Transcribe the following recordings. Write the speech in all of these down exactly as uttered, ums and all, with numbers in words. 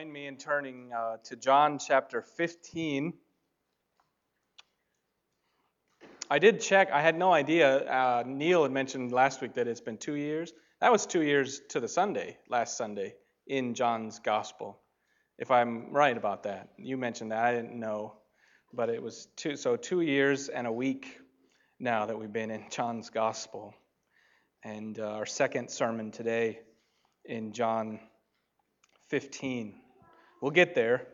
join me in turning uh, to John chapter fifteen. I did check. I had no idea. Uh, Neil had mentioned last week that it's been two years. That was two years to the Sunday, last Sunday, in John's Gospel, if I'm right about that. You mentioned that. I didn't know. But it was two, so two years and a week now that we've been in John's Gospel. And uh, our second sermon today in John fifteen. We'll get there.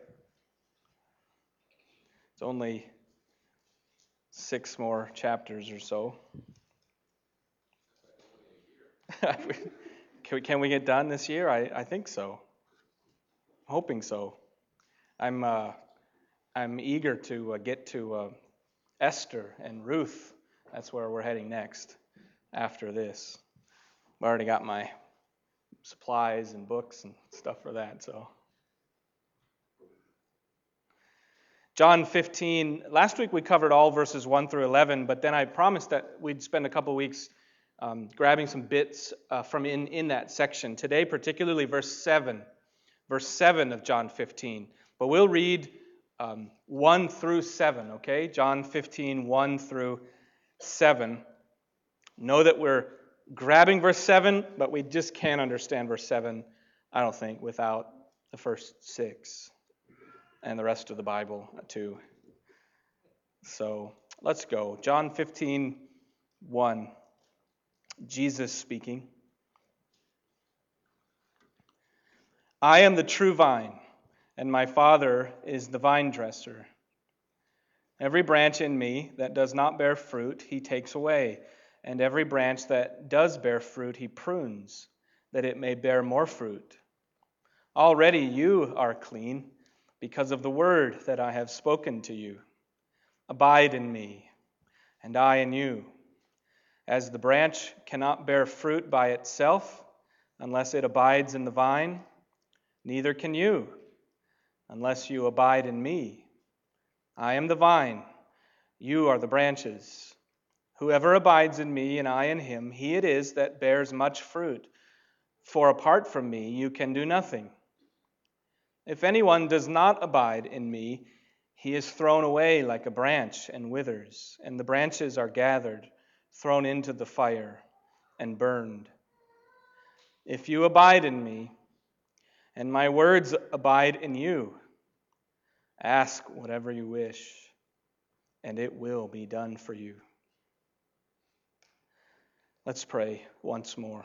It's only six more chapters or so. can, we, can we get done this year? I, I think so. Hoping so. I'm uh, I'm eager to uh, get to uh, Esther and Ruth. That's where we're heading next after this. I've already got my supplies and books and stuff for that. So John fifteen. Last week we covered all verses one through eleven, but then I promised that we'd spend a couple weeks um, grabbing some bits uh, from in, in that section. Today, particularly verse seven. Verse seven of John fifteen. But we'll read um, one through seven, okay? John fifteen, one through seven. Know that we're grabbing verse seven, but we just can't understand verse seven, I don't think, without the first six and the rest of the Bible too. So let's go. John fifteen, one. Jesus speaking. I am the true vine, and my Father is the vine dresser. Every branch in me that does not bear fruit, he takes away, and every branch that does bear fruit, he prunes, that it may bear more fruit. Already you are clean, because of the word that I have spoken to you. Abide in me, and I in you. As the branch cannot bear fruit by itself, unless it abides in the vine, neither can you, unless you abide in me. I am the vine, you are the branches. Whoever abides in me and I in him, he it is that bears much fruit. For apart from me you can do nothing. If anyone does not abide in me, he is thrown away like a branch and withers, and the branches are gathered, thrown into the fire, and burned. If you abide in me, and my words abide in you, ask whatever you wish, and it will be done for you. Let's pray once more.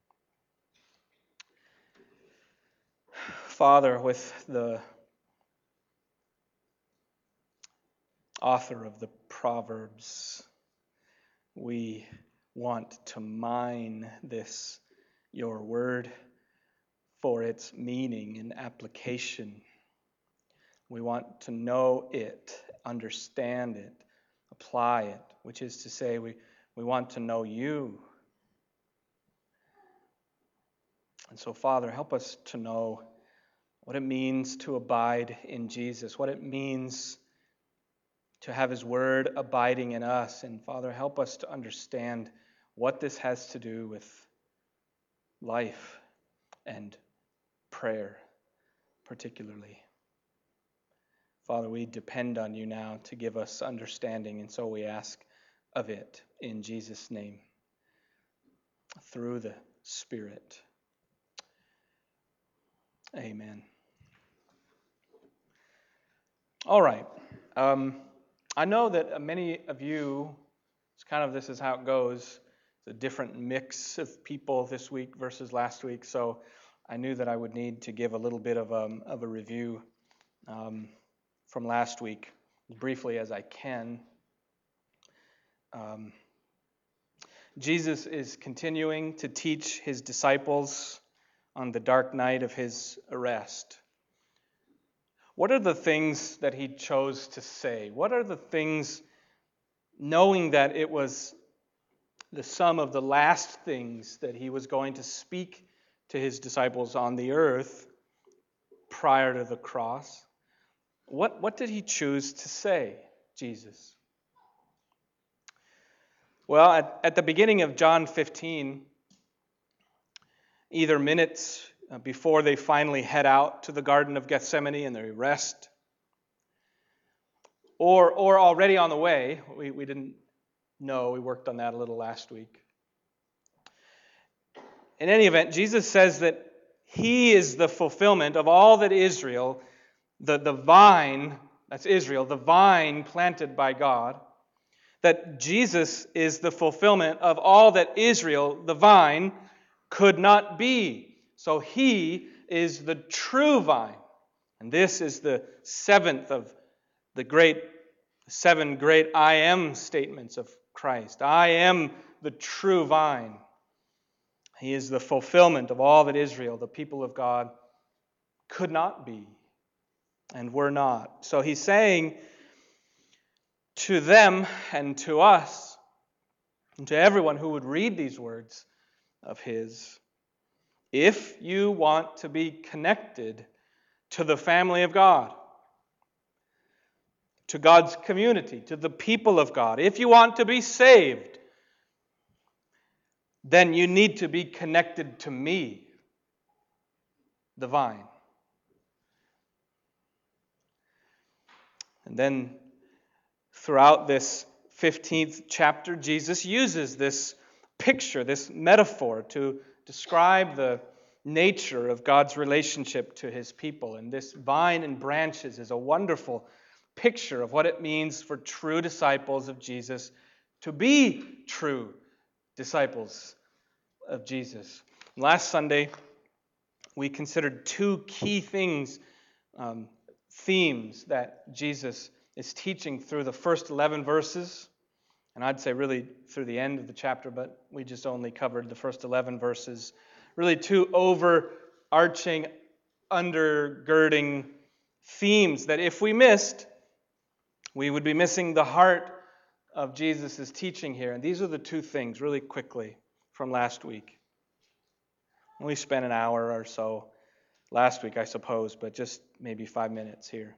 Father, with the author of the Proverbs, we want to mine this, your word, for its meaning and application. We want to know it, understand it, apply it, which is to say, we, we want to know you. And so, Father, help us to know what it means to abide in Jesus, what it means to have his word abiding in us. And Father, help us to understand what this has to do with life and prayer, particularly. Father, we depend on you now to give us understanding, and so we ask of it in Jesus' name, through the Spirit. Amen. All right. Um, I know that many of you, it's kind of this is how it goes. It's a different mix of people this week versus last week, so I knew that I would need to give a little bit of a, of a review um, from last week, as briefly as I can. Um, Jesus is continuing to teach his disciples on the dark night of his arrest. What are the things that he chose to say? What are the things, knowing that it was the sum of the last things that he was going to speak to his disciples on the earth prior to the cross? What, what did he choose to say, Jesus? Well, at, at the beginning of John fifteen, either minutes uh, before they finally head out to the Garden of Gethsemane and they rest. Or, or already on the way. We, we didn't know. We worked on that a little last week. In any event, Jesus says that He is the fulfillment of all that Israel, the, the vine, that's Israel, the vine planted by God, that Jesus is the fulfillment of all that Israel, the vine, could not be. So He is the true vine. And this is the seventh of the great, seven great I am statements of Christ. I am the true vine. He is the fulfillment of all that Israel, the people of God, could not be and were not. So He's saying to them and to us, and to everyone who would read these words of His, if you want to be connected to the family of God, to God's community, to the people of God, if you want to be saved, then you need to be connected to me, the vine. And then throughout this fifteenth chapter, Jesus uses this picture, this metaphor, to describe the nature of God's relationship to His people. And this vine and branches is a wonderful picture of what it means for true disciples of Jesus to be true disciples of Jesus. Last Sunday, we considered two key things, um, themes that Jesus is teaching through the first eleven verses. And I'd say really through the end of the chapter, but we just only covered the first eleven verses. Really two overarching, undergirding themes that if we missed, we would be missing the heart of Jesus' teaching here. And these are the two things, really quickly, from last week. We spent an hour or so last week, I suppose, but just maybe five minutes here.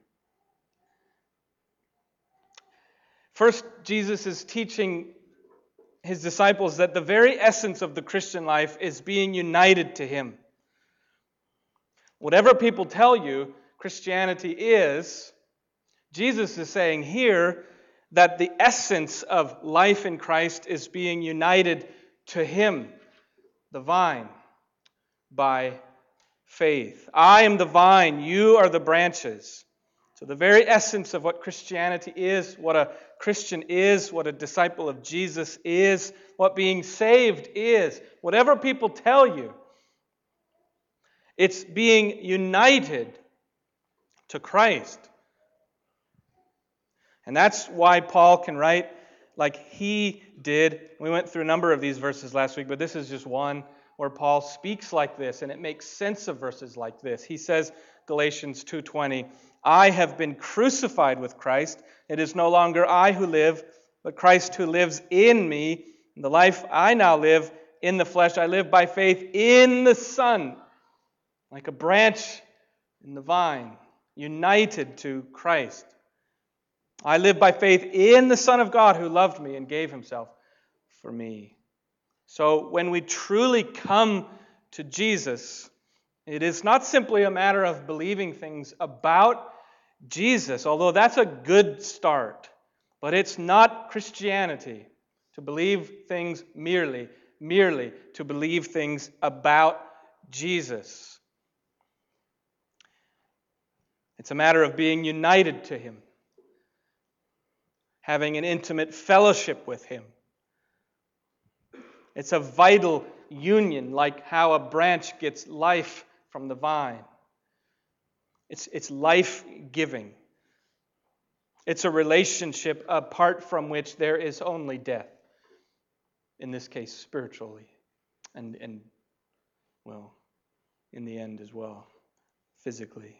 First, Jesus is teaching His disciples that the very essence of the Christian life is being united to Him. Whatever people tell you Christianity is, Jesus is saying here that the essence of life in Christ is being united to Him, the vine, by faith. I am the vine, you are the branches. So the very essence of what Christianity is, what a Christian is, what a disciple of Jesus is, what being saved is, whatever people tell you, it's being united to Christ. And that's why Paul can write like he did. We went through a number of these verses last week, but this is just one where Paul speaks like this, and it makes sense of verses like this. He says, Galatians two twenty, I have been crucified with Christ. It is no longer I who live, but Christ who lives in me. In the life I now live in the flesh, I live by faith in the Son, like a branch in the vine, united to Christ. I live by faith in the Son of God who loved me and gave Himself for me. So when we truly come to Jesus, it is not simply a matter of believing things about Jesus, although that's a good start. But it's not Christianity to believe things merely, merely to believe things about Jesus. It's a matter of being united to Him, having an intimate fellowship with Him. It's a vital union, like how a branch gets life from the vine. It's, it's life-giving. It's a relationship apart from which there is only death. In this case, spiritually. And, and well, in the end as well, physically.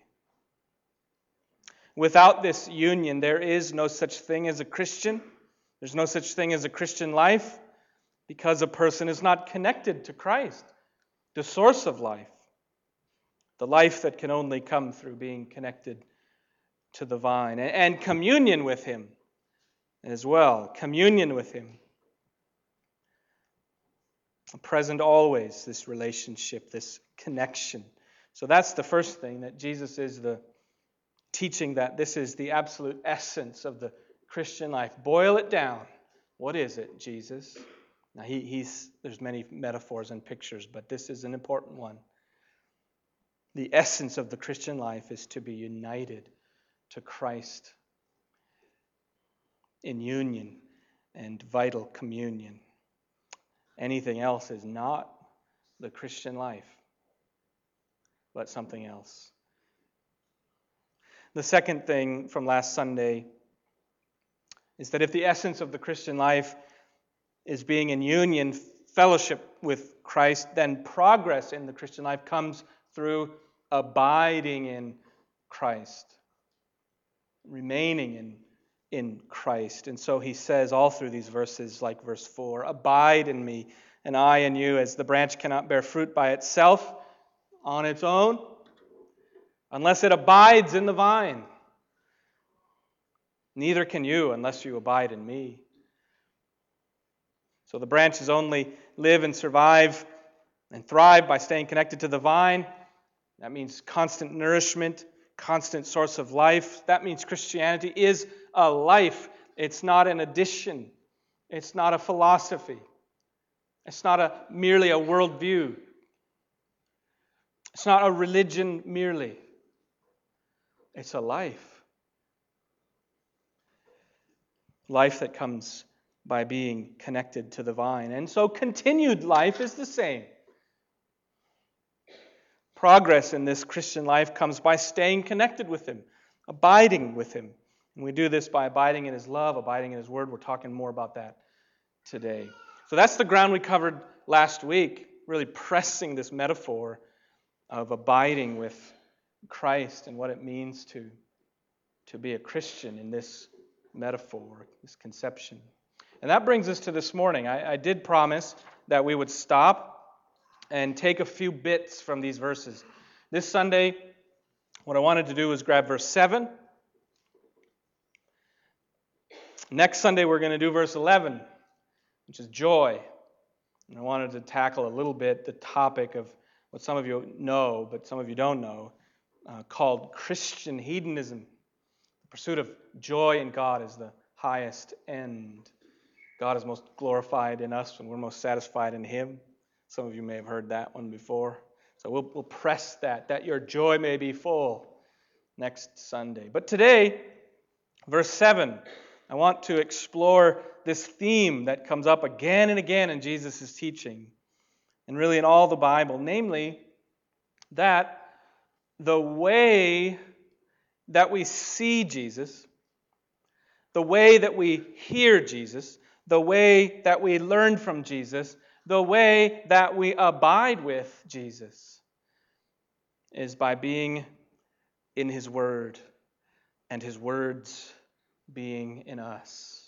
Without this union, there is no such thing as a Christian. There's no such thing as a Christian life because a person is not connected to Christ, the source of life. The life that can only come through being connected to the vine. And communion with Him as well. Communion with Him. Present always, this relationship, this connection So that's the first thing, that Jesus is the teaching, that this is the absolute essence of the Christian life. Boil it down. What is it, Jesus? Now, he, he's there's many metaphors and pictures, but this is an important one. The essence of the Christian life is to be united to Christ in union and vital communion. Anything else is not the Christian life, but something else. The second thing from last Sunday is that if the essence of the Christian life is being in union, fellowship with Christ, then progress in the Christian life comes through abiding in Christ, remaining in, in Christ. And so he says all through these verses, like verse four, abide in me, and I in you, as the branch cannot bear fruit by itself on its own, unless it abides in the vine. Neither can you unless you abide in me. So the branches only live and survive and thrive by staying connected to the vine. That means constant nourishment, constant source of life. That means Christianity is a life. It's not an addition. It's not a philosophy. It's not a merely a worldview. It's not a religion merely. It's a life. Life that comes by being connected to the vine. And so continued life is the same. Progress in this Christian life comes by staying connected with Him, abiding with Him. And we do this by abiding in His love, abiding in His Word. We're talking more about that today. So that's the ground we covered last week, really pressing this metaphor of abiding with Christ and what it means to, to be a Christian in this metaphor, this conception. And that brings us to this morning. I, I did promise that we would stop and take a few bits from these verses. This Sunday, what I wanted to do was grab verse seven. Next Sunday, we're going to do verse eleven, which is joy. And I wanted to tackle a little bit the topic of what some of you know, but some of you don't know, uh, called Christian hedonism. The pursuit of joy in God is the highest end. God is most glorified in us when we're most satisfied in Him. Some of you may have heard that one before. So we'll, we'll press that, that your joy may be full next Sunday. But today, verse seven, I want to explore this theme that comes up again and again in Jesus' teaching, and really in all the Bible, namely that the way that we see Jesus, the way that we hear Jesus, the way that we learn from Jesus, the way that we abide with Jesus is by being in His Word and His words being in us.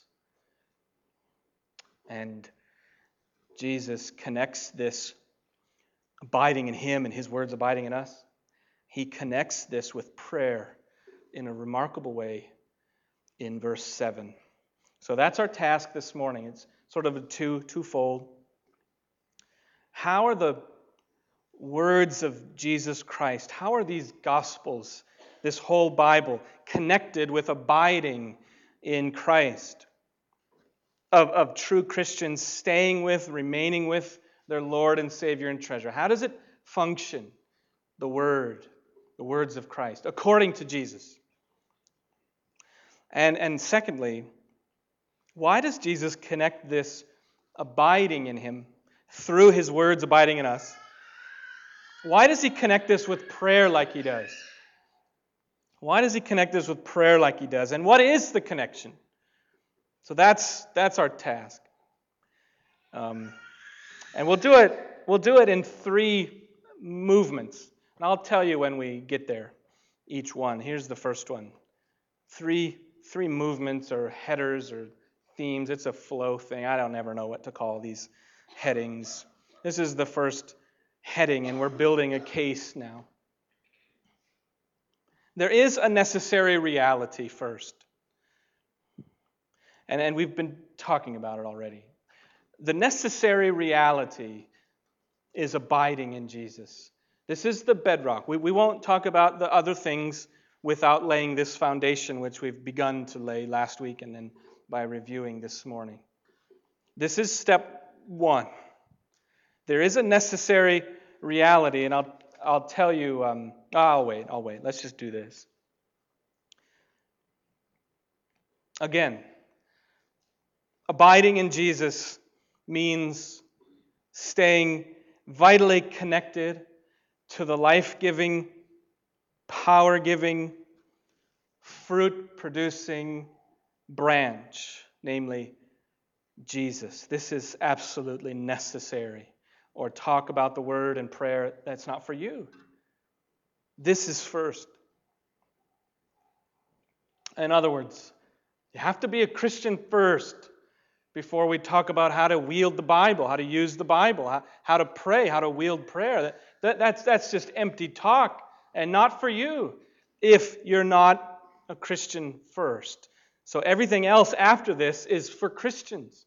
And Jesus connects this abiding in Him and His words abiding in us. He connects this with prayer in a remarkable way in verse seven. So that's our task this morning. It's sort of a two, twofold. How are the words of Jesus Christ, how are these Gospels, this whole Bible, connected with abiding in Christ? Of, of true Christians staying with, remaining with their Lord and Savior and treasure. How does it function, the Word, the words of Christ, according to Jesus? And, and secondly, why does Jesus connect this abiding in Him through His words abiding in us? Why does He connect this with prayer like He does? Why does He connect this with prayer like He does? And what is the connection? So that's that's our task. Um, and we'll do it, we'll do it in three movements. And I'll tell you when we get there, each one. Here's the first one. Three, three movements or headers or themes. It's a flow thing. I don't ever know what to call these headings. This is the first heading, and we're building a case now. There is a necessary reality first. And, and we've been talking about it already. The necessary reality is abiding in Jesus. This is the bedrock. We, we won't talk about the other things without laying this foundation, which we've begun to lay last week and then by reviewing this morning. This is step one. There is a necessary reality, and I'll I'll tell you. Um, I'll wait. I'll wait. Let's just do this. Again, abiding in Jesus means staying vitally connected to the life-giving, power-giving, fruit-producing branch, namely Jesus. This is absolutely necessary. Or talk about the word and prayer, that's not for you. This is first. In other words, you have to be a Christian first before we talk about how to wield the Bible, how to use the Bible, how, how to pray, how to wield prayer. That, that, that's, that's just empty talk and not for you if you're not a Christian first. So everything else after this is for Christians.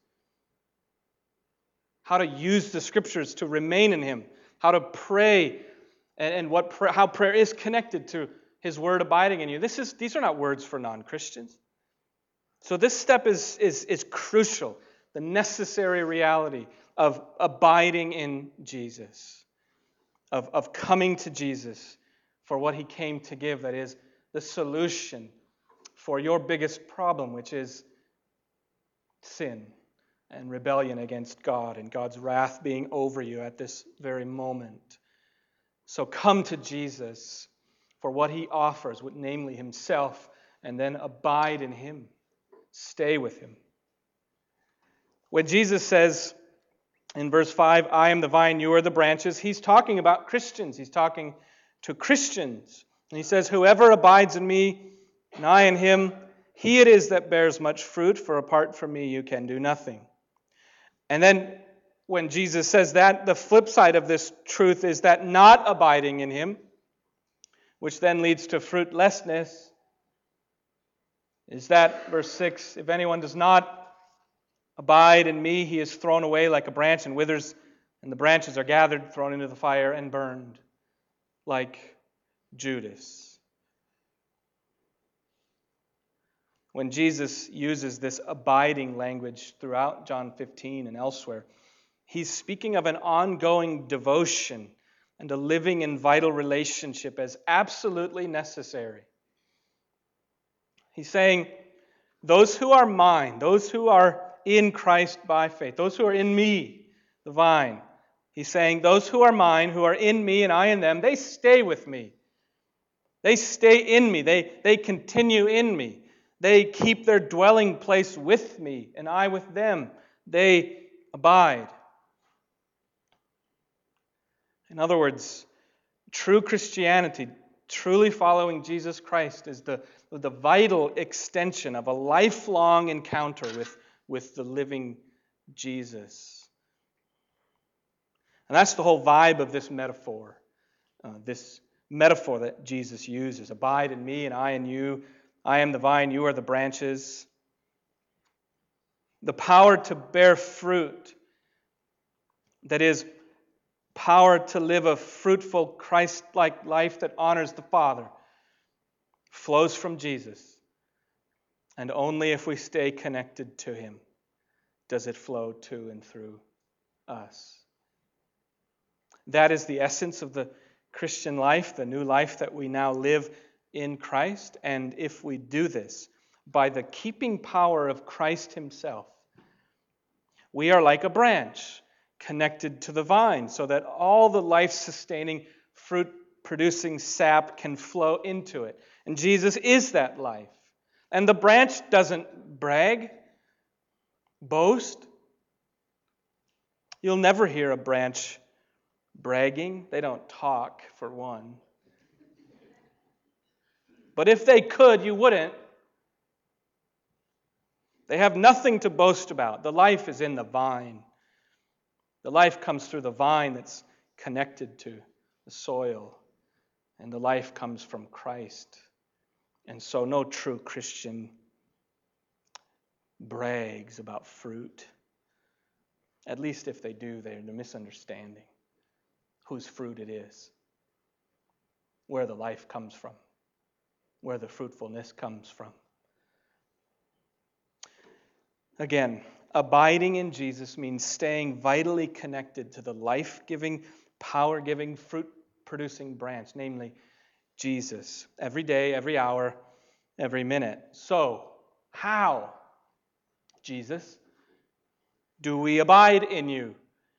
How to use the Scriptures to remain in Him, how to pray, and, and what pr- how prayer is connected to His Word abiding in you. This is these are not words for non-Christians. So this step is, is, is crucial, the necessary reality of abiding in Jesus, of, of coming to Jesus for what He came to give, that is the solution for your biggest problem, which is sin and rebellion against God and God's wrath being over you at this very moment. So come to Jesus for what He offers, namely Himself, and then abide in Him. Stay with Him. When Jesus says in verse five, I am the vine, you are the branches, He's talking about Christians. He's talking to Christians. And He says, whoever abides in me and I in him, he it is that bears much fruit, for apart from me you can do nothing. And then when Jesus says that, the flip side of this truth is that not abiding in Him, which then leads to fruitlessness, is that, verse six, if anyone does not abide in me, he is thrown away like a branch and withers, and the branches are gathered, thrown into the fire, and burned, like Judas. When Jesus uses this abiding language throughout John fifteen and elsewhere, He's speaking of an ongoing devotion and a living and vital relationship as absolutely necessary. He's saying, those who are mine, those who are in Christ by faith, those who are in me, the vine, He's saying, those who are mine, who are in me and I in them, they stay with me. They stay in me. They, they continue in me. They keep their dwelling place with me, and I with them. They abide. In other words, true Christianity, truly following Jesus Christ, is the, the vital extension of a lifelong encounter with, with the living Jesus. And that's the whole vibe of this metaphor, uh, this metaphor that Jesus uses. Abide in me and I in you. I am the vine, you are the branches. The power to bear fruit, that is, power to live a fruitful, Christ-like life that honors the Father, flows from Jesus. And only if we stay connected to Him does it flow to and through us. That is the essence of the Christian life, the new life that we now live in Christ. And if we do this by the keeping power of Christ Himself, we are like a branch connected to the vine so that all the life-sustaining, fruit-producing sap can flow into it. And Jesus is that life. And the branch doesn't brag, boast. You'll never hear a branch bragging. They don't talk, for one. But if they could, you wouldn't. They have nothing to boast about. The life is in the vine. The life comes through the vine that's connected to the soil. And the life comes from Christ. And so no true Christian brags about fruit. At least if they do, they're misunderstanding whose fruit it is. where the life comes from, where the fruitfulness comes from. Again, abiding in Jesus means staying vitally connected to the life-giving, power-giving, fruit-producing branch, namely Jesus, every day, every hour, every minute. So, how, Jesus, do we abide in you?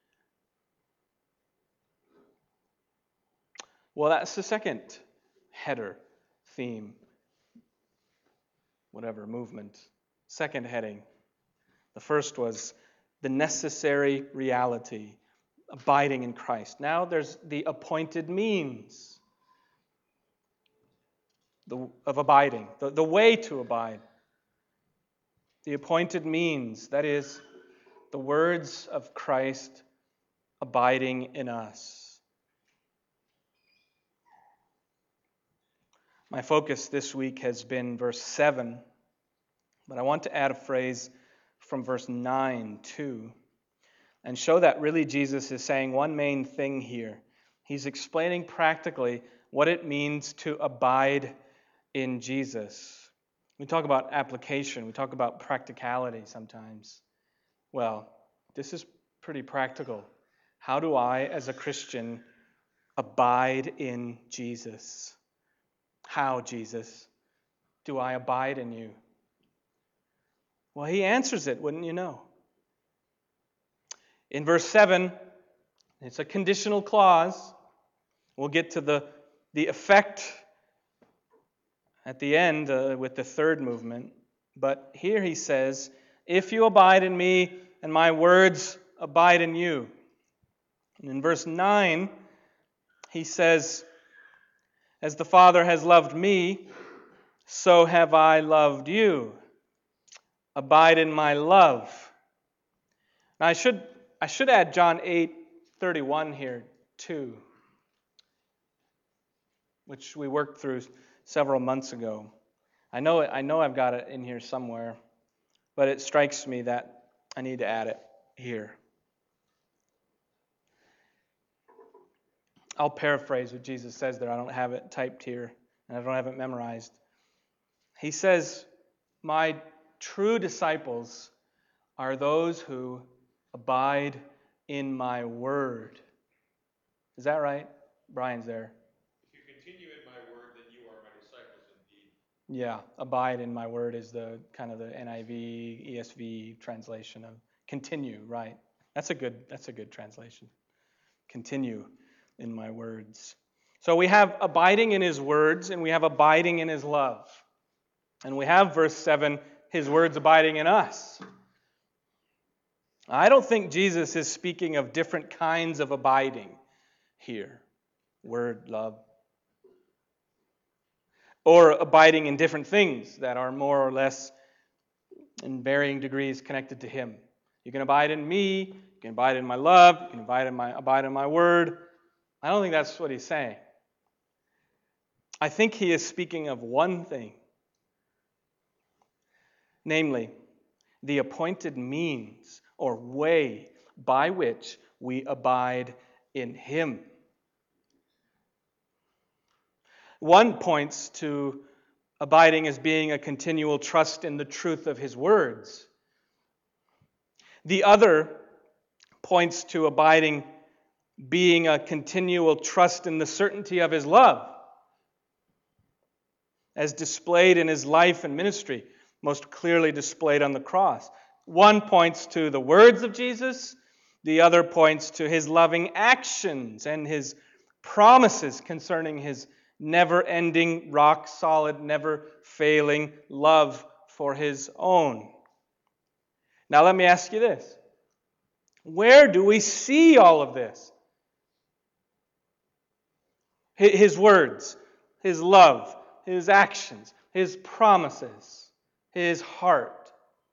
Well, that's the second header, theme, whatever, movement. Second heading. The first was the necessary reality, abiding in Christ. Now there's the appointed means the, of abiding, the, the way to abide. The appointed means, that is, the words of Christ abiding in us. My focus this week has been verse seven, but I want to add a phrase from verse nine too, and show that really Jesus is saying one main thing here. He's explaining practically what it means to abide in Jesus. We talk about application, we talk about practicality sometimes. Well, this is pretty practical. How do I, as a Christian, abide in Jesus? How, Jesus, do I abide in you? Well, he answers it, wouldn't you know? In verse seven, it's a conditional clause. We'll get to the, the effect at the end uh, with the third movement. But here he says, if you abide in me and my words abide in you. And in verse nine, he says, as the Father has loved me, so have I loved you. Abide in my love. Now I should I should add John eight thirty-one here too, which we worked through several months ago. I know I know I've got it in here somewhere, but it strikes me that I need to add it here. I'll paraphrase what Jesus says there. I don't have it typed here, and I don't have it memorized. He says, my true disciples are those who abide in my word. Is that right? Brian's there. If you continue in my word, then you are my disciples indeed. Yeah, abide in my word is the kind of the N I V, E S V translation of continue, right? That's a good that's a good translation. Continue in my words. So we have abiding in his words, and we have abiding in his love. And we have, verse seven, his words abiding in us. I don't think Jesus is speaking of different kinds of abiding here. Word, love. Or abiding in different things that are more or less in varying degrees connected to him. You can abide in me, you can abide in my love, you can abide in my, abide in my word. I don't think that's what he's saying. I think he is speaking of one thing, namely, the appointed means or way by which we abide in him. One points to abiding as being a continual trust in the truth of his words. The other points to abiding being a continual trust in the certainty of his love, as displayed in his life and ministry, most clearly displayed on the cross. One points to the words of Jesus, the other points to his loving actions and his promises concerning his never-ending, rock-solid, never-failing love for his own. Now let me ask you this. Where do we see all of this? His words, his love, his actions, his promises, his heart,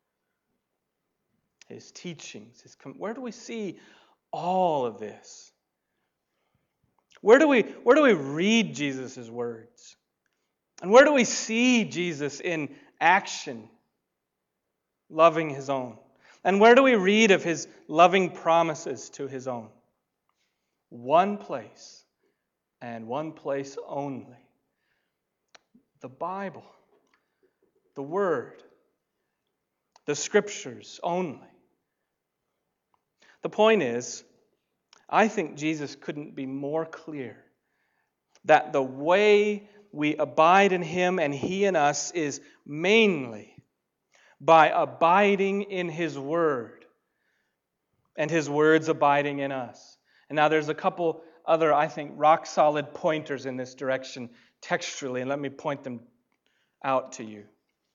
his teachings. His com- Where do we see all of this? Where do we, where do we read Jesus' words? And where do we see Jesus in action, loving his own? And where do we read of his loving promises to his own? One place, and one place only. The Bible, the Word, the Scriptures only. The point is, I think Jesus couldn't be more clear that the way we abide in Him and He in us is mainly by abiding in His Word and His words abiding in us. And now there's a couple other, I think, rock-solid pointers in this direction textually, and let me point them out to you.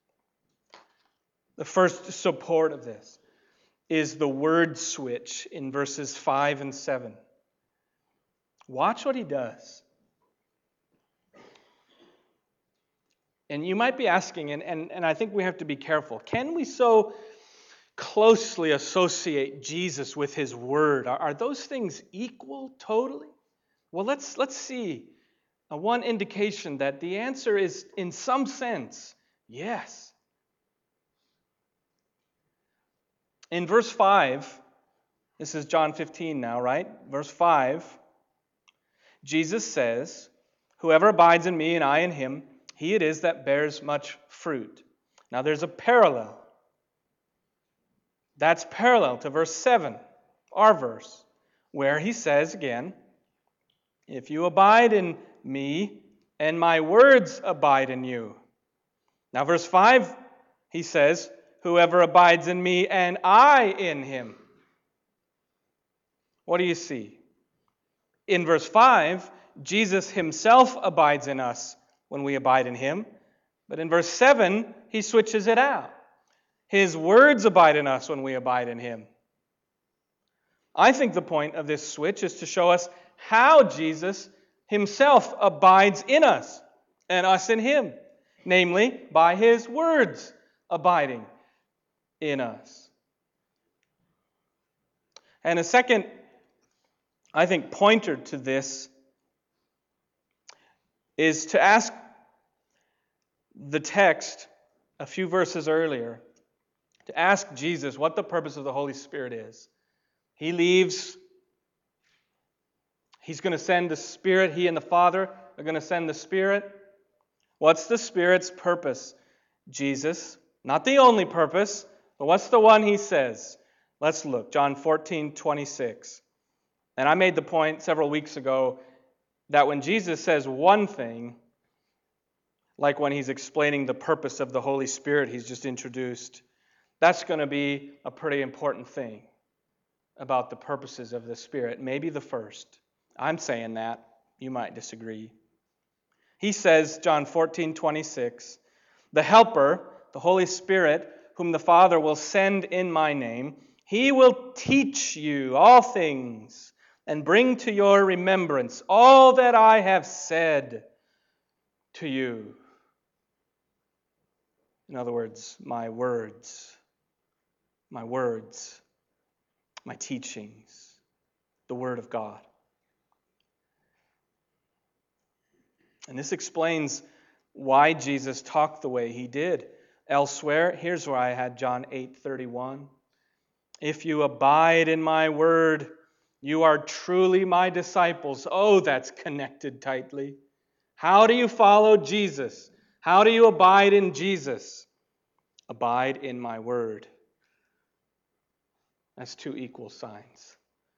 The first support of this is the word switch in verses five and seven. Watch what he does. And you might be asking, and, and, and I think we have to be careful, can we so closely associate Jesus with His Word? Are, are those things equal totally? Well, let's, let's see uh, one indication that the answer is, in some sense, yes. In verse five, this is John fifteen now, right? Verse five, Jesus says, "Whoever abides in me and I in him, he it is that bears much fruit." Now there's a parallel. That's parallel to verse seven, our verse, where he says again, "If you abide in me and my words abide in you." Now verse five, he says, "Whoever abides in me and I in him." What do you see? In verse five, Jesus Himself abides in us when we abide in Him. But in verse seven, he switches it out. His words abide in us when we abide in Him. I think the point of this switch is to show us how Jesus Himself abides in us and us in Him, namely by His words abiding in us. And a second, I think, pointer to this is to ask the text a few verses earlier, to ask Jesus what the purpose of the Holy Spirit is. He leaves. He's going to send the Spirit. He and the Father are going to send the Spirit. What's the Spirit's purpose, Jesus? Not the only purpose, but what's the one He says? Let's look. John fourteen twenty-six. And I made the point several weeks ago that when Jesus says one thing, like when He's explaining the purpose of the Holy Spirit He's just introduced, that's going to be a pretty important thing about the purposes of the Spirit. Maybe the first. I'm saying that. You might disagree. He says, John fourteen twenty-six, "The Helper, the Holy Spirit, whom the Father will send in my name, He will teach you all things and bring to your remembrance all that I have said to you." In other words, my words, my words, my teachings, the Word of God. And this explains why Jesus talked the way He did. Elsewhere, here's where I had John eight thirty-one. "If you abide in my word, you are truly my disciples." Oh, that's connected tightly. How do you follow Jesus? How do you abide in Jesus? Abide in my word. That's two equal signs.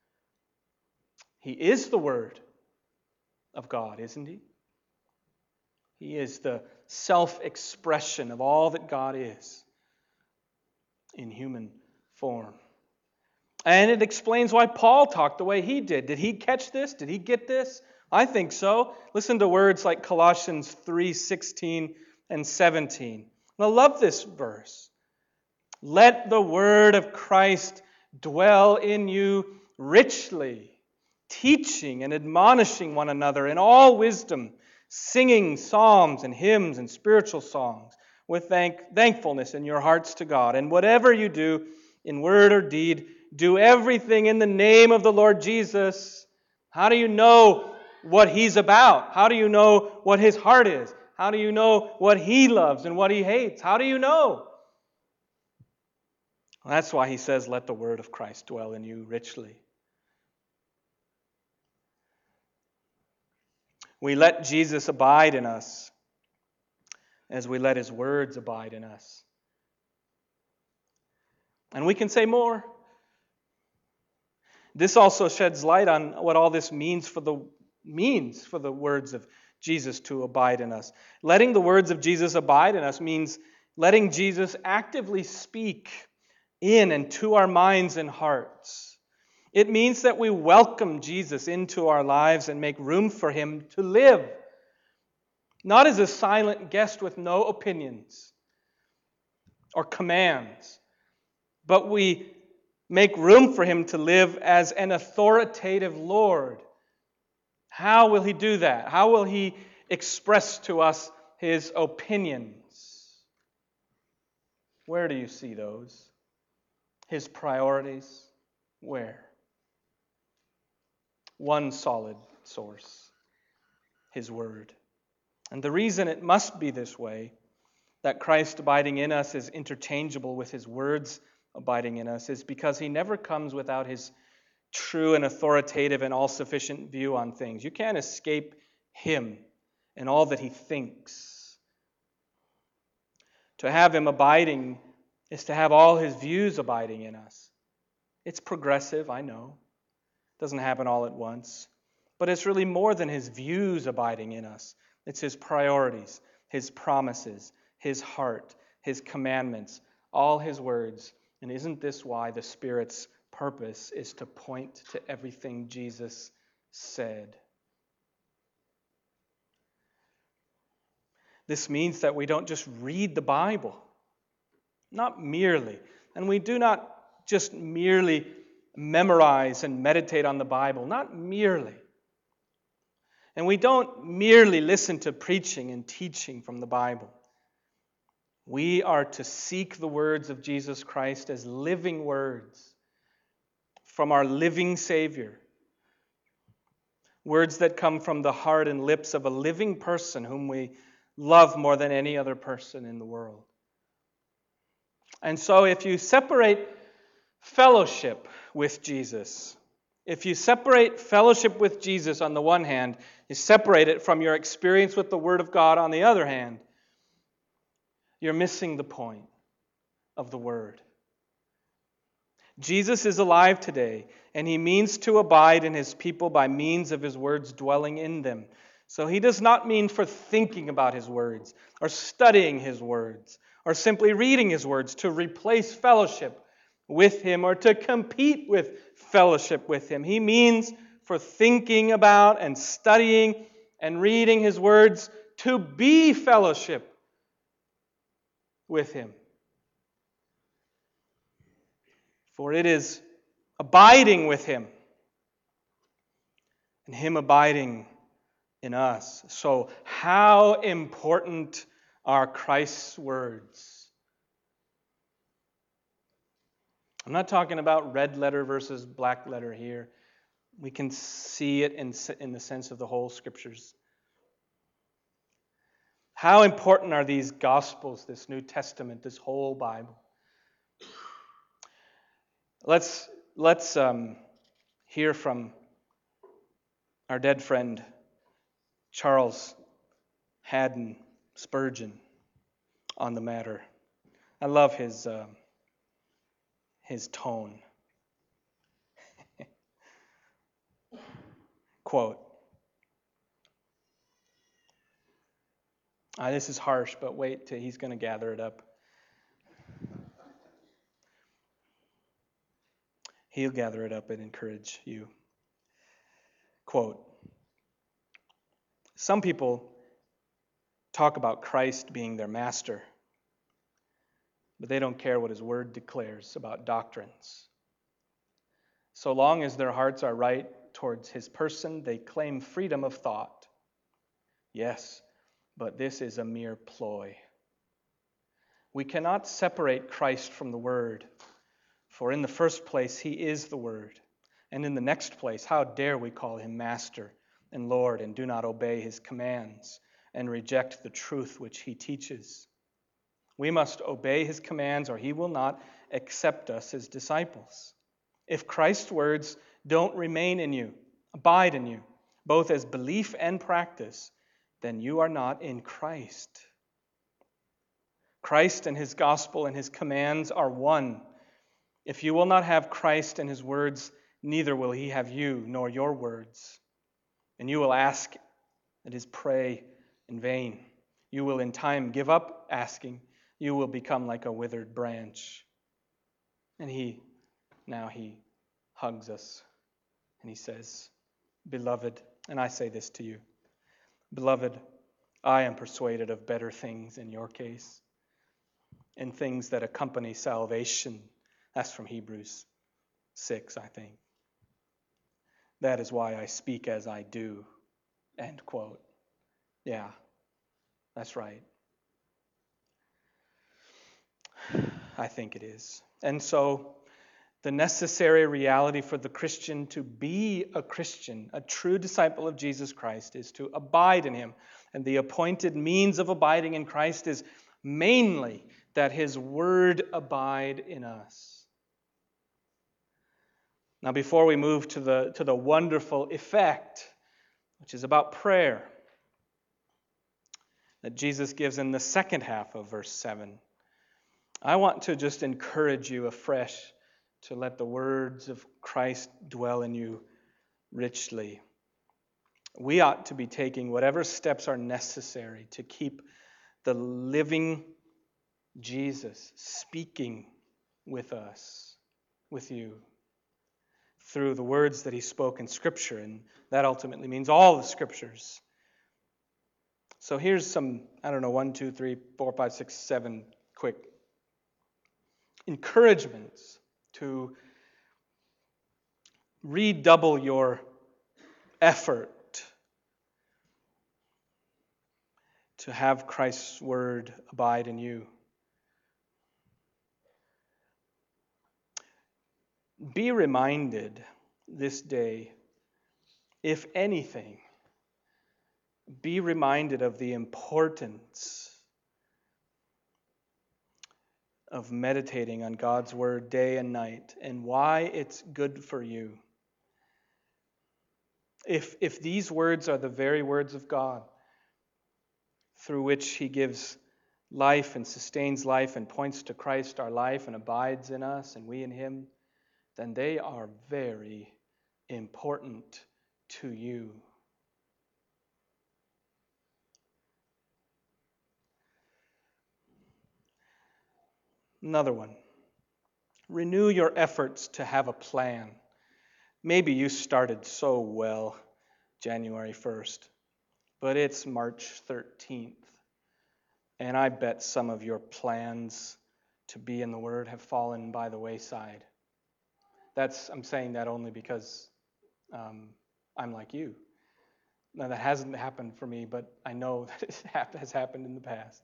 He is the Word of God, isn't He? He is the self-expression of all that God is in human form. And it explains why Paul talked the way he did. Did he catch this? Did he get this? I think so. Listen to words like Colossians three sixteen and seventeen. And I love this verse. "Let the word of Christ dwell in you richly, teaching and admonishing one another in all wisdom, singing psalms and hymns and spiritual songs with thank- thankfulness in your hearts to God. And whatever you do, in word or deed, do everything in the name of the Lord Jesus." How do you know what He's about? How do you know what His heart is? How do you know what He loves and what He hates? How do you know? Well, that's why He says, "Let the word of Christ dwell in you richly." We let Jesus abide in us as we let his words abide in us. And we can say more. This also sheds light on what all this means for the means for the words of Jesus to abide in us. Letting the words of Jesus abide in us means letting Jesus actively speak in and to our minds and hearts. It means that we welcome Jesus into our lives and make room for him to live, not as a silent guest with no opinions or commands, but we make room for him to live as an authoritative Lord. How will he do that? How will he express to us his opinions? Where do you see those? His priorities? Where? One solid source, his word. And the reason it must be this way, that Christ abiding in us is interchangeable with his words abiding in us, is because he never comes without his true and authoritative and all-sufficient view on things. You can't escape him and all that he thinks. To have him abiding is to have all his views abiding in us. It's progressive, I know. It doesn't happen all at once. But it's really more than his views abiding in us. It's his priorities, his promises, his heart, his commandments, all his words. And isn't this why the Spirit's purpose is to point to everything Jesus said? This means that we don't just read the Bible, not merely, and we do not just merely memorize and meditate on the Bible, not merely. And we don't merely listen to preaching and teaching from the Bible. We are to seek the words of Jesus Christ as living words from our living Savior. Words that come from the heart and lips of a living person whom we love more than any other person in the world. And so if you separate fellowship with Jesus, if you separate fellowship with Jesus on the one hand, you separate it from your experience with the Word of God on the other hand, you're missing the point of the Word. Jesus is alive today, and he means to abide in his people by means of his words dwelling in them. So he does not mean for thinking about his words, or studying his words, or simply reading his words to replace fellowship with him or to compete with fellowship with him. He means for thinking about and studying and reading his words to be fellowship with him. For it is abiding with him and him abiding in us. So how important are Christ's words? I'm not talking about red letter versus black letter here. We can see it in, in the sense of the whole Scriptures. How important are these Gospels, this New Testament, this whole Bible? Let's, let's um, hear from our dead friend, Charles Haddon Spurgeon, on the matter. I love his, uh, his tone. Quote, ah, this is harsh, but wait till he's going to gather it up. He'll gather it up and encourage you. Quote, some people talk about Christ being their master, but they don't care what his word declares about doctrines. So long as their hearts are right towards his person, they claim freedom of thought. Yes, but this is a mere ploy. We cannot separate Christ from the Word, for in the first place, he is the Word. And in the next place, how dare we call him Master and Lord and do not obey his commands and reject the truth which he teaches? We must obey his commands or he will not accept us as disciples. If Christ's words don't remain in you, abide in you, both as belief and practice, then you are not in Christ. Christ and his gospel and his commands are one. If you will not have Christ and his words, neither will he have you nor your words. And you will ask, that is, pray in vain. You will in time give up asking. You will become like a withered branch. And he, now he hugs us and he says, Beloved, and I say this to you, Beloved, I am persuaded of better things in your case, and things that accompany salvation. That's from Hebrews six, I think. That is why I speak as I do. End quote. Yeah, that's right. I think it is. And so, the necessary reality for the Christian to be a Christian, a true disciple of Jesus Christ, is to abide in him. And the appointed means of abiding in Christ is mainly that his word abide in us. Now, before we move to the, to the wonderful effect, which is about prayer, that Jesus gives in the second half of verse seven, I want to just encourage you afresh to let the words of Christ dwell in you richly. We ought to be taking whatever steps are necessary to keep the living Jesus speaking with us, with you, through the words that he spoke in Scripture, and that ultimately means all the Scriptures. So here's some, I don't know, one, two, three, four, five, six, seven quick encouragements to redouble your effort to have Christ's word abide in you. Be reminded this day, if anything, be reminded of the importance of meditating on God's word day and night and why it's good for you. If, if these words are the very words of God through which he gives life and sustains life and points to Christ our life and abides in us and we in him, then they are very important to you. Another one. Renew your efforts to have a plan. Maybe you started so well January first, but it's March thirteenth. And I bet some of your plans to be in the Word have fallen by the wayside. That's I'm saying that only because um, I'm like you. Now, that hasn't happened for me, but I know that it has happened in the past.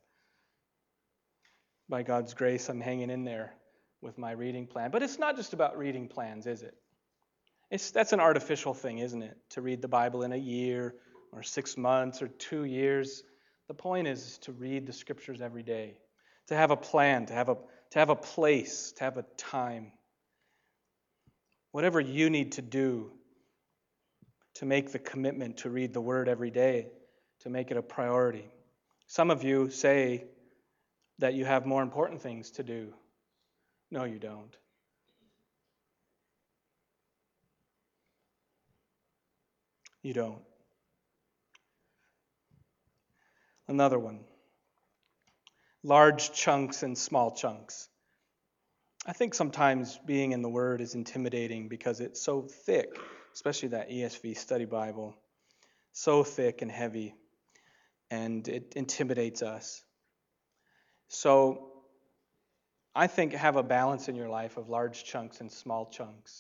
By God's grace, I'm hanging in there with my reading plan. But it's not just about reading plans, is it? It's that's an artificial thing, isn't it? To read the Bible in a year or six months or two years. The point is to read the Scriptures every day, to have a plan, to have a to have a place, to have a time. Whatever you need to do to make the commitment to read the Word every day, to make it a priority. Some of you say that you have more important things to do. No, you don't. You don't. Another one. Large chunks and small chunks. I think sometimes being in the Word is intimidating because it's so thick, especially that E S V study Bible. So thick and heavy, and it intimidates us. So I think have a balance in your life of large chunks and small chunks.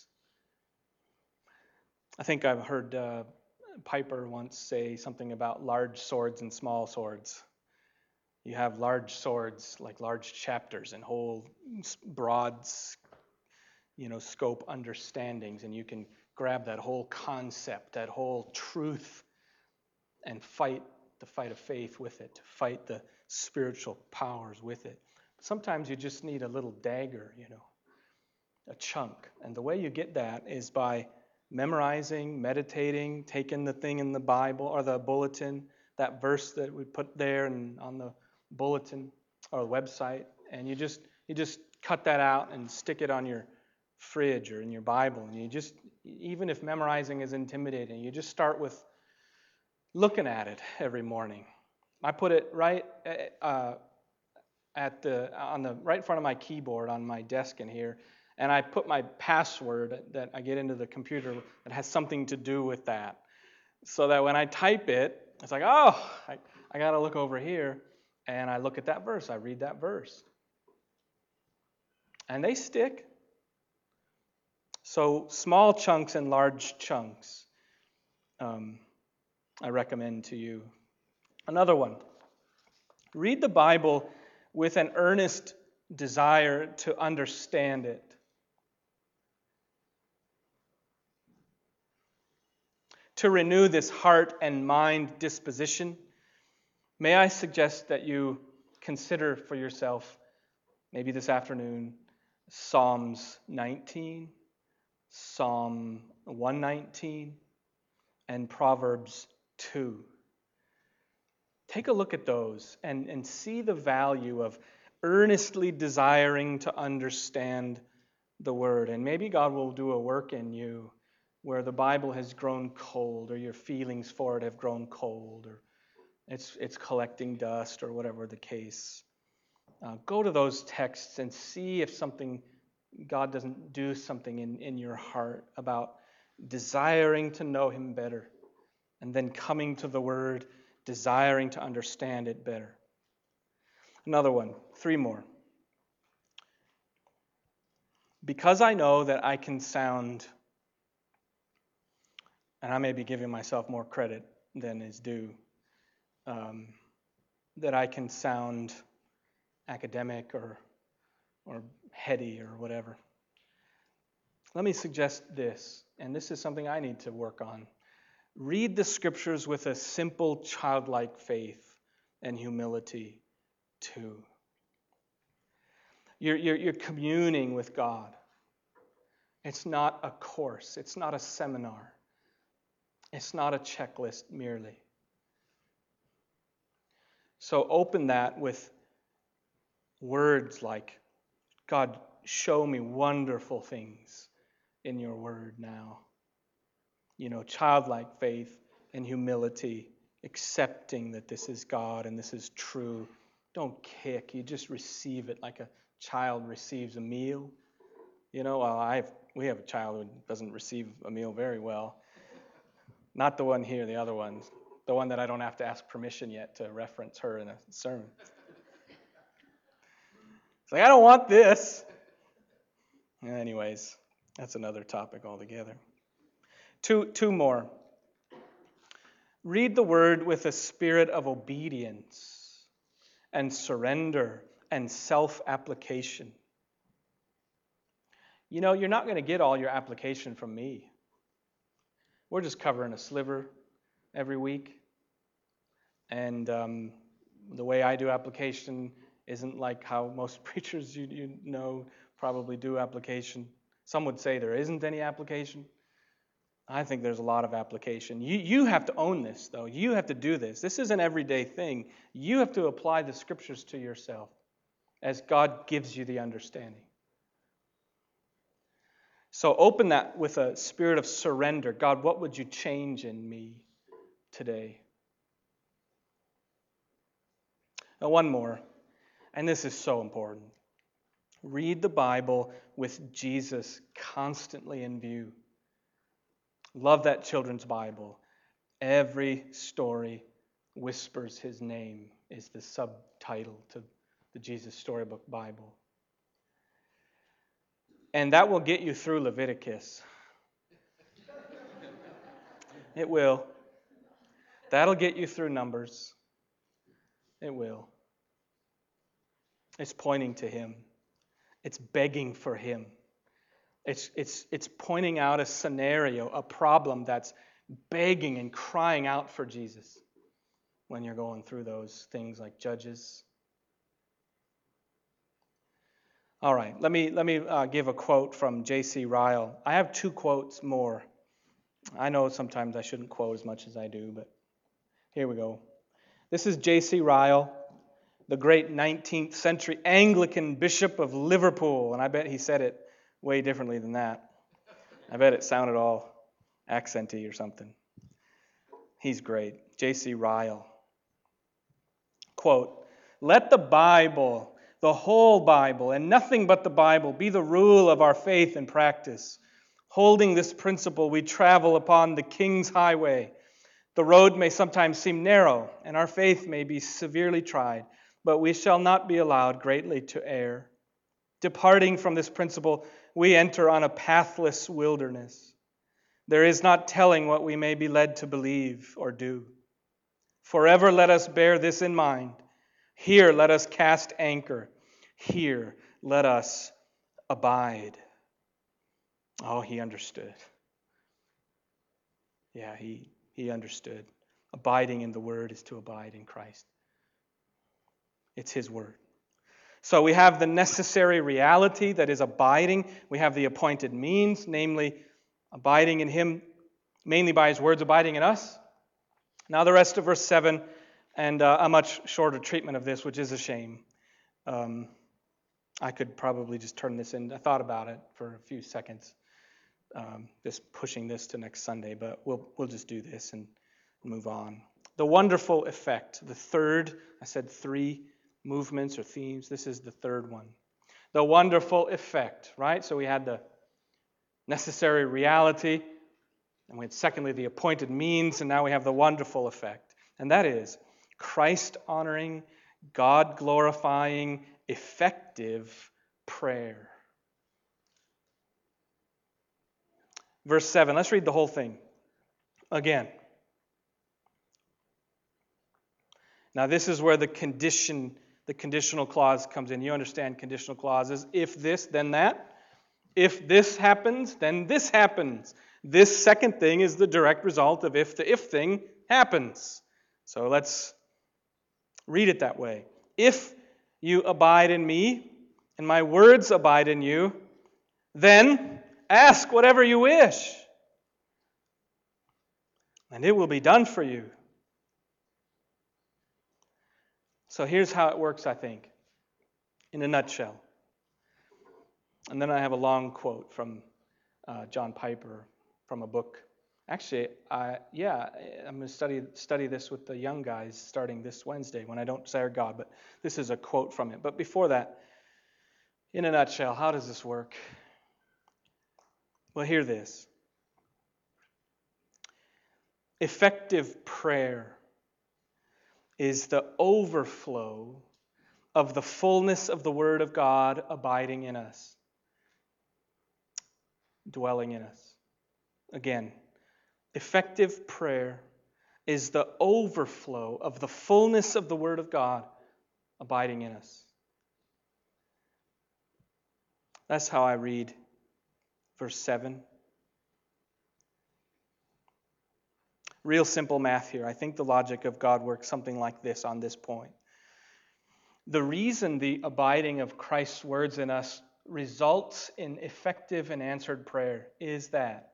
I think I've heard uh, Piper once say something about large swords and small swords. You have large swords, like large chapters and whole broad, you know, scope understandings, and you can grab that whole concept, that whole truth, and fight the fight of faith with it, to fight the spiritual powers with it. Sometimes you just need a little dagger, you know, a chunk. And the way you get that is by memorizing, meditating, taking the thing in the Bible or the bulletin, that verse that we put there and on the bulletin or the website, and you just you just cut that out and stick it on your fridge or in your Bible. And you just, even if memorizing is intimidating, you just start with looking at it every morning. I put it right uh, at the on the right in front of my keyboard on my desk in here, and I put my password that I get into the computer that has something to do with that, so that when I type it, it's like, oh, I, I got to look over here, and I look at that verse. I read that verse, and they stick. So small chunks and large chunks, um, I recommend to you. Another one, read the Bible with an earnest desire to understand it. To renew this heart and mind disposition, may I suggest that you consider for yourself, maybe this afternoon, Psalms nineteen, Psalm one nineteen, and Proverbs two. Take a look at those and, and see the value of earnestly desiring to understand the Word. And maybe God will do a work in you where the Bible has grown cold, or your feelings for it have grown cold, or it's it's collecting dust, or whatever the case. Uh, go to those texts and see if something, God doesn't do something in, in your heart about desiring to know Him better, and then coming to the Word, desiring to understand it better. Another one, three more. Because I know that I can sound, and I may be giving myself more credit than is due, um, that I can sound academic or or heady or whatever. Let me suggest this, and this is something I need to work on. Read the Scriptures with a simple childlike faith and humility too. You're, you're, you're communing with God. It's not a course. It's not a seminar. It's not a checklist merely. So open that with words like, God, show me wonderful things in your word now. You know, childlike faith and humility, accepting that this is God and this is true. Don't kick. You just receive it like a child receives a meal. You know, well, I've we have a child who doesn't receive a meal very well. Not the one here, the other one. The one that I don't have to ask permission yet to reference her in a sermon. It's like, I don't want this. Anyways, that's another topic altogether. Two, two more. Read the word with a spirit of obedience and surrender and self-application. You know, you're not going to get all your application from me. We're just covering a sliver every week. And um, the way I do application isn't like how most preachers you, you know probably do application. Some would say there isn't any application. I think there's a lot of application. You, you have to own this, though. You have to do this. This is an everyday thing. You have to apply the Scriptures to yourself as God gives you the understanding. So open that with a spirit of surrender. God, what would you change in me today? Now, one more, and this is so important. Read the Bible with Jesus constantly in view. Love that children's Bible. Every story whispers his name is the subtitle to the Jesus Storybook Bible. And that will get you through Leviticus. It will. That'll get you through Numbers. It will. It's pointing to him. It's begging for him. It's, it's, it's pointing out a scenario, a problem that's begging and crying out for Jesus when you're going through those things like Judges. All right, let me let me uh, give a quote from J C Ryle. I have two quotes more I know sometimes I shouldn't quote as much as I do, but here we go. This is J C Ryle, the great nineteenth century Anglican Bishop of Liverpool, and I bet he said it way differently than that. I bet it sounded all accenty or something. He's great. J C Ryle. Quote, "Let the Bible, the whole Bible, and nothing but the Bible be the rule of our faith and practice. Holding this principle, we travel upon the King's highway. The road may sometimes seem narrow, and our faith may be severely tried, but we shall not be allowed greatly to err. Departing from this principle, we enter on a pathless wilderness. There is not telling what we may be led to believe or do. Forever let us bear this in mind. Here let us cast anchor. Here let us abide." Oh, he understood. Yeah, he, he understood. Abiding in the Word is to abide in Christ. It's His Word. So we have the necessary reality that is abiding. We have the appointed means, namely abiding in Him, mainly by His words abiding in us. Now the rest of verse seven, and uh, a much shorter treatment of this, which is a shame. Um, I could probably just turn this in. I thought about it for a few seconds, um, just pushing this to next Sunday, but we'll we'll just do this and move on. The wonderful effect, the third, I said three movements or themes. This is the third one. The wonderful effect, right? So we had the necessary reality, and we had secondly the appointed means, and now we have the wonderful effect. And that is Christ-honoring, God-glorifying, effective prayer. Verse seven, let's read the whole thing again. Now this is where the condition, the conditional clause comes in. You understand conditional clauses. If this, then that. If this happens, then this happens. This second thing is the direct result of if the if thing happens. So let's read it that way. If you abide in me, and my words abide in you, then ask whatever you wish, and it will be done for you. So here's how it works, I think, in a nutshell. And then I have a long quote from uh, John Piper from a book. Actually, I, yeah, I'm going to study study this with the young guys starting this Wednesday when I don't desire God, but this is a quote from it. But before that, in a nutshell, how does this work? Well, hear this. Effective prayer is the overflow of the fullness of the Word of God abiding in us, dwelling in us. Again, effective prayer is the overflow of the fullness of the Word of God abiding in us. That's how I read verse seven. Real simple math here. I think the logic of God works something like this on this point. The reason the abiding of Christ's words in us results in effective and answered prayer is that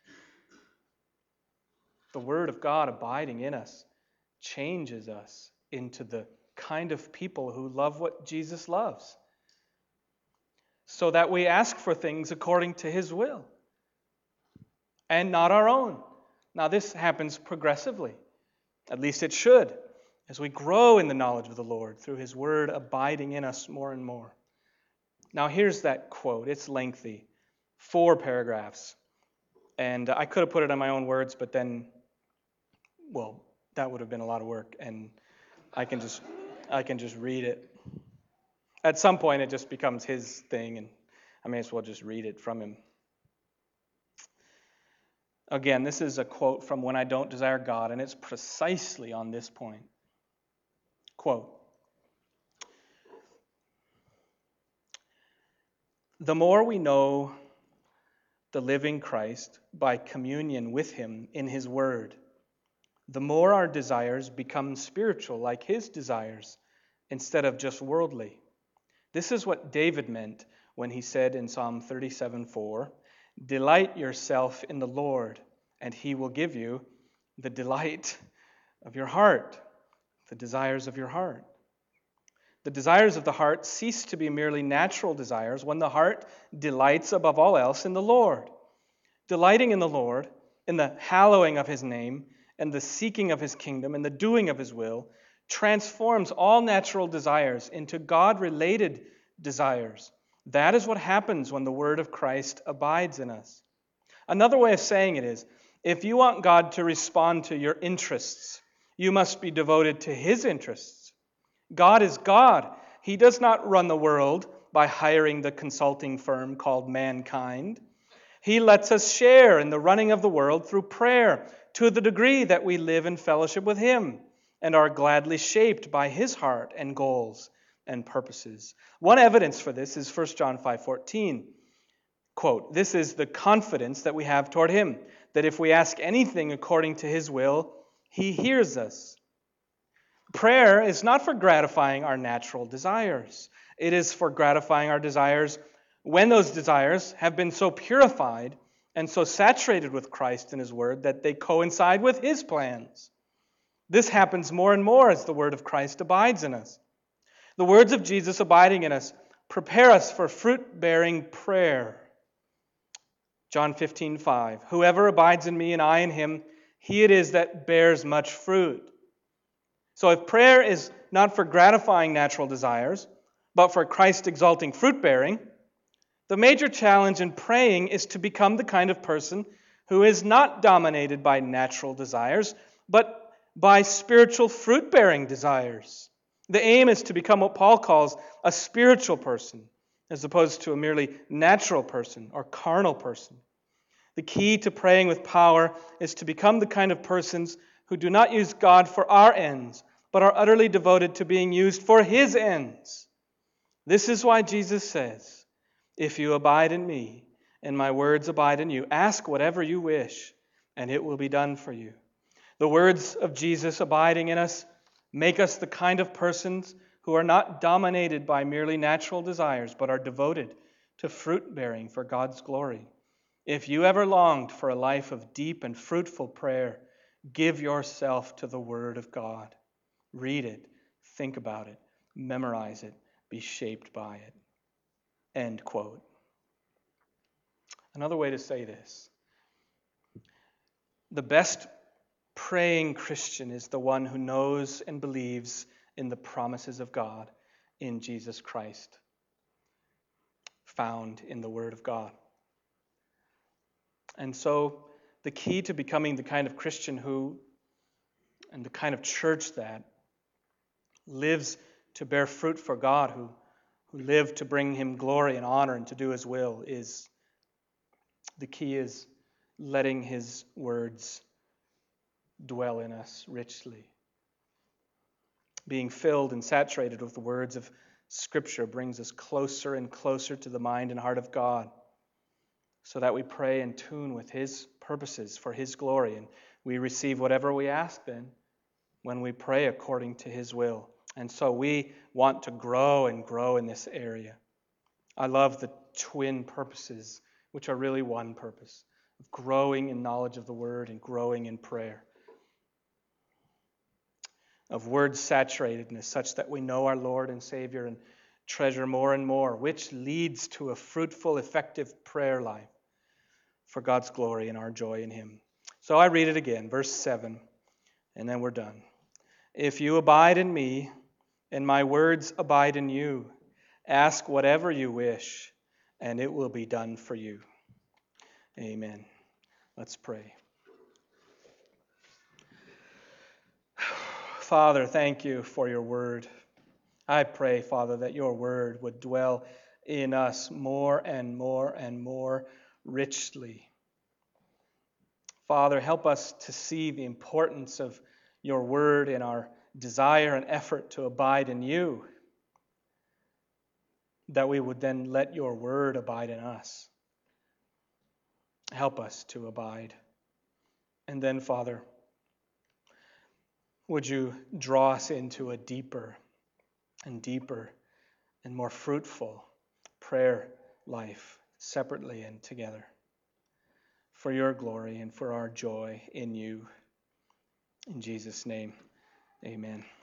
the Word of God abiding in us changes us into the kind of people who love what Jesus loves, so that we ask for things according to His will and not our own. Now this happens progressively, at least it should, as we grow in the knowledge of the Lord through His Word abiding in us more and more. Now here's that quote. It's lengthy, four paragraphs. And I could have put it in my own words, but then, well, that would have been a lot of work, and I can just I can just read it. At some point it just becomes his thing, and I may as well just read it from him. Again, this is a quote from When I Don't Desire God, and it's precisely on this point. Quote, "The more we know the living Christ by communion with Him in His Word, the more our desires become spiritual, like His desires, instead of just worldly. This is what David meant when he said in Psalm thirty-seven four, 'Delight yourself in the Lord, and he will give you the delight of your heart, the desires of your heart. The desires of the heart cease to be merely natural desires when the heart delights above all else in the Lord. Delighting in the Lord, in the hallowing of his name, and the seeking of his kingdom, and the doing of his will, transforms all natural desires into God-related desires. That is what happens when the word of Christ abides in us. Another way of saying it is, if you want God to respond to your interests, you must be devoted to his interests. God is God. He does not run the world by hiring the consulting firm called mankind. He lets us share in the running of the world through prayer to the degree that we live in fellowship with him and are gladly shaped by his heart and goals and purposes. One evidence for this is First John five fourteen. Quote, "This is the confidence that we have toward him, that if we ask anything according to his will, he hears us." Prayer is not for gratifying our natural desires. It is for gratifying our desires when those desires have been so purified and so saturated with Christ and his word that they coincide with his plans. This happens more and more as the word of Christ abides in us. The words of Jesus abiding in us prepare us for fruit-bearing prayer. John fifteen five, "Whoever abides in me and I in him, he it is that bears much fruit." So if prayer is not for gratifying natural desires, but for Christ-exalting fruit-bearing, the major challenge in praying is to become the kind of person who is not dominated by natural desires, but by spiritual fruit-bearing desires. The aim is to become what Paul calls a spiritual person, as opposed to a merely natural person or carnal person. The key to praying with power is to become the kind of persons who do not use God for our ends, but are utterly devoted to being used for his ends. This is why Jesus says, "If you abide in me, and my words abide in you, ask whatever you wish, and it will be done for you." The words of Jesus abiding in us make us the kind of persons who are not dominated by merely natural desires, but are devoted to fruit-bearing for God's glory. If you ever longed for a life of deep and fruitful prayer, give yourself to the Word of God. Read it, think about it, memorize it, be shaped by it. End quote. Another way to say this: the best praying Christian is the one who knows and believes in the promises of God in Jesus Christ, found in the Word of God. And so the key to becoming the kind of Christian who, and the kind of church that lives to bear fruit for God, who, who live to bring him glory and honor and to do his will, is the key is letting his words dwell in us richly. Being filled and saturated with the words of Scripture brings us closer and closer to the mind and heart of God, so that we pray in tune with his purposes for his glory, and we receive whatever we ask then when we pray according to his will. And so we want to grow and grow in this area. I love the twin purposes, which are really one purpose, of growing in knowledge of the Word and growing in prayer, of word saturatedness, such that we know our Lord and Savior and treasure more and more, which leads to a fruitful, effective prayer life for God's glory and our joy in him. So I read it again, verse seven, and then we're done. "If you abide in me, and my words abide in you, ask whatever you wish, and it will be done for you." Amen. Let's pray. Father, thank you for your word. I pray, Father, that your word would dwell in us more and more and more richly. Father, help us to see the importance of your word in our desire and effort to abide in you, that we would then let your word abide in us. Help us to abide. And then, Father, would you draw us into a deeper and deeper and more fruitful prayer life, separately and together. for your glory and for our joy in you. In Jesus' name, amen.